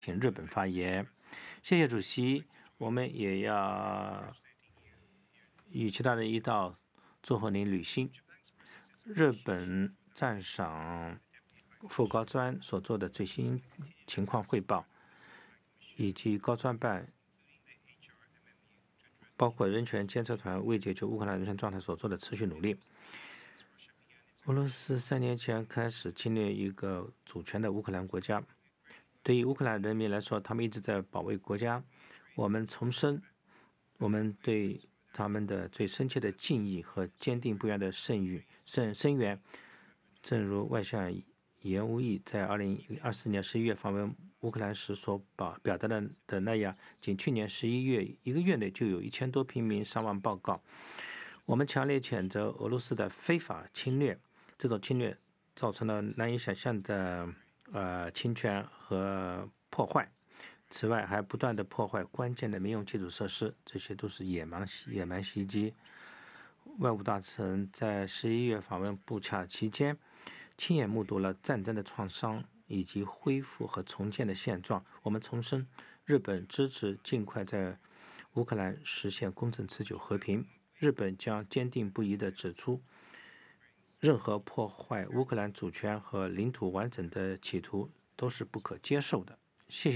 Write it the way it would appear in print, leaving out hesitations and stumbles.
请日本发言。谢谢主席，我们也要与其他人一道祝贺您履新。日本赞赏副高专所做的最新情况汇报，以及高专办包括人权监测团为解决乌克兰人权状态所做的持续努力。俄罗斯3年前开始侵略一个主权的乌克兰国家，对于乌克兰人民来说，他们一直在保卫国家。我们重申我们对他们的最深切的敬意和坚定不移的声援。正如外相严无义在2024年11月访问乌克兰时所表达的那样，仅去年11月1个月内就有1000多平民伤亡报告。我们强烈谴责俄罗斯的非法侵略，这种侵略造成了难以想象的侵权和破坏。此外，还不断的破坏关键的民用基础设施，这些都是野蛮袭击。外务大臣在11月访问布恰期间，亲眼目睹了战争的创伤以及恢复和重建的现状。我们重申，日本支持尽快在乌克兰实现公正持久和平。日本将坚定不移地指出，任何破坏乌克兰主权和领土完整的企图都是不可接受的。谢谢。